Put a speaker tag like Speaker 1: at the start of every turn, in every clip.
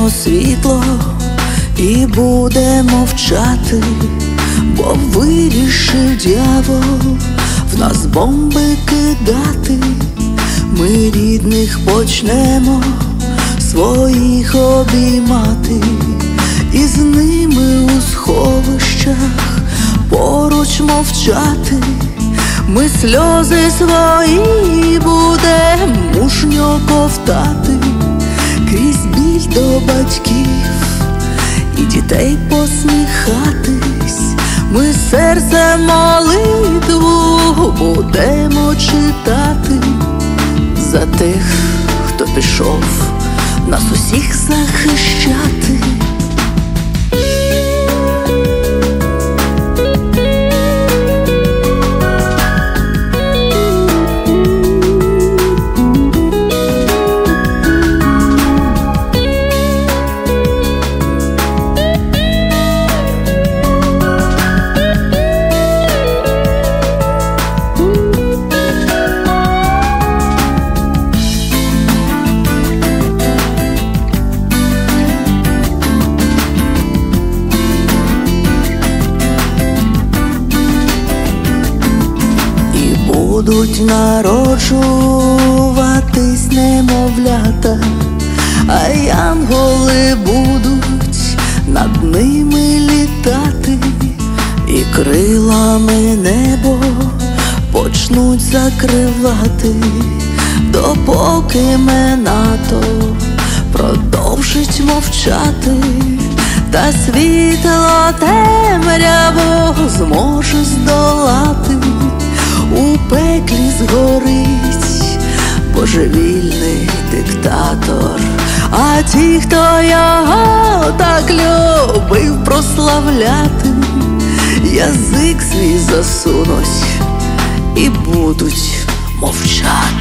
Speaker 1: згаснемо світло і будемо мовчати, бо вирішив дьявол в нас бомби кидати. Ми рідних почнемо своїх обіймати, і з ними у сховищах поруч мовчати. Ми сльози свої будем мужньо ковтати, крізь біль до батьків і дітей посміхатись. Ми серцем молитву будемо читати за тих, хто пішов нас усіх захищати. Будуть народжуватись немовлята, а янголи будуть над ними літати, і крилами небо почнуть закривати, допоки НАТО продовжить мовчати, та світло темряву зможе здолати. У пеклі згорить божевільний диктатор, а ті, хто його так любив прославляти, язик свій засунуть і будуть мовчати.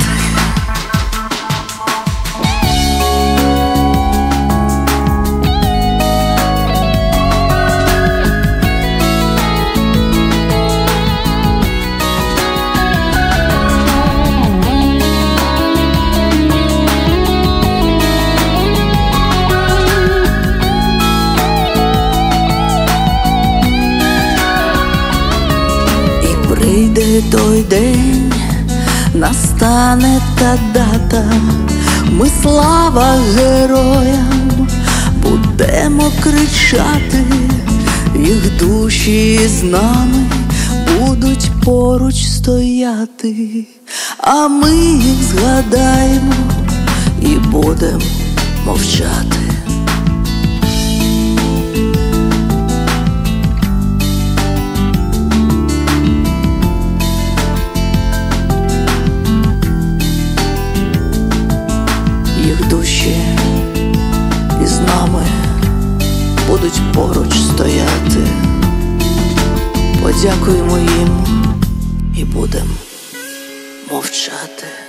Speaker 1: Прийде той день, настане та дата, ми слава героям будемо кричати, їх душі з нами будуть поруч стояти, а ми їх згадаємо і будемо мовчати. Їх душі із нами будуть поруч стояти. Подякуємо їм і будемо мовчати.